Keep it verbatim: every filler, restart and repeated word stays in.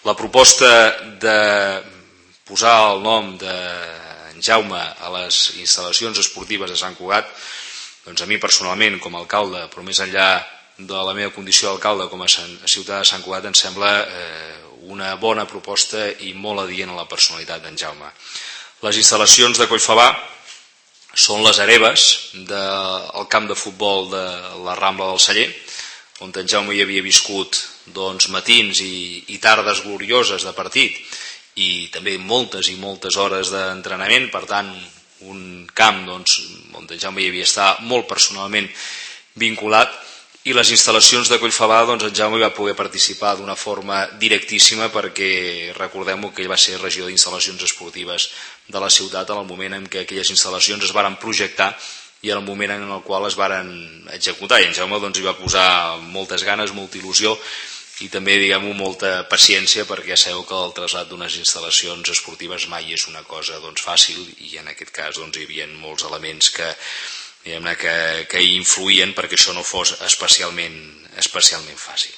La proposta de posar el nom d'en Jaume a les instal·lacions esportives de Sant Cugat, doncs a mi personalment com a alcalde, però més enllà de la meva condició d'alcalde com a ciutadà de Sant Cugat, em sembla una bona proposta i molt adient a la personalitat d'en Jaume. Les instal·lacions de Collfabà són les hereves del camp de futbol de la Rambla del Celler, on en Jaume hi havia viscut doncs, matins i, i tardes glorioses de partit i també moltes i moltes hores d'entrenament. Per tant, un camp doncs, on en Jaume hi havia estat molt personalment vinculat, i les instal·lacions de Collfabà doncs, en Jaume hi va poder participar d'una forma directíssima, perquè recordem que ell va ser regidor d'instal·lacions esportives de la ciutat en el moment en què aquelles instal·lacions es varen projectar i en el moment en el qual es varen executar, i en Jaume doncs, hi va posar moltes ganes, molta il·lusió i també diguem-ho molta paciència, perquè ja sabeu que el trasllat d'unes instal·lacions esportives mai és una cosa doncs, fàcil, i en aquest cas doncs, hi havia molts elements que, diguem-ne, que, que hi influïen perquè això no fos especialment, especialment fàcil.